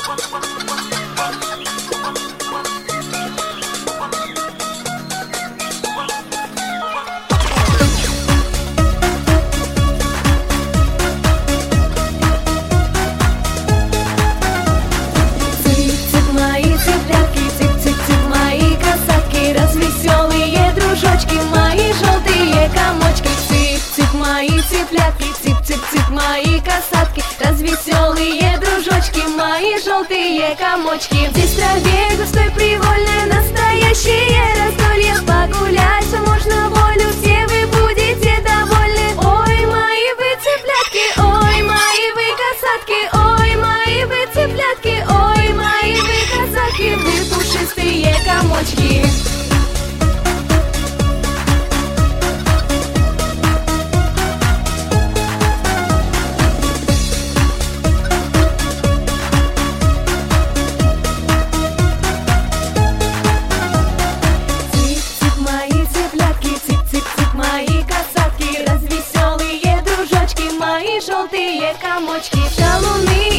Цып-цып мои касатки, развеселые дружочки, мои желтые комочки. Здесь в траве густой привольной настоящее раздолье. Погулять можно волю, все вы будете довольны. Ой, мои вы цыплятки, ой, мои вы касатки, ой, мои вы цыплятки, ой, мои вы казаки, вы пушистые комочки. Мои желтые комочки, шалуны